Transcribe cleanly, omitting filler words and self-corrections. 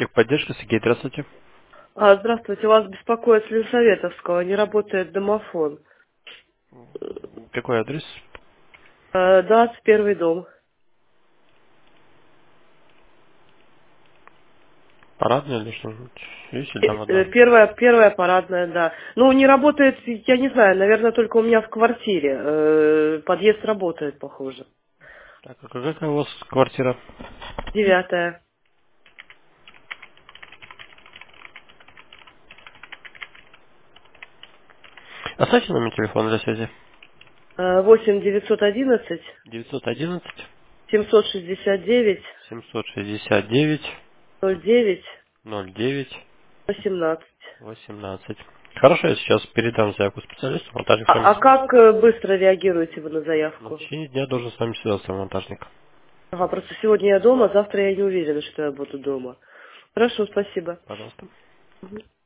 Техподдержка, Сергей, здравствуйте. Здравствуйте, вас беспокоит с Ленсоветовского, не работает домофон. Какой адрес? 21 дом. Парадный или что-нибудь? Есть или там одна? Первая парадная, да. Ну, не работает, я не знаю, наверное, только у меня в квартире. Подъезд работает, похоже. Так, а какая у вас квартира? 9. Оставьте номер телефона для связи. 8 911 911 769 769 09 09 18. 18. Хорошо, я сейчас передам заявку специалисту, монтажник с вами А свяжется. как быстро реагируете вы на Но в заявку? течение дня должен с вами связаться монтажник. Ага, просто сегодня я дома, завтра я не уверена, что я буду дома. Хорошо, спасибо. Пожалуйста. Мгм.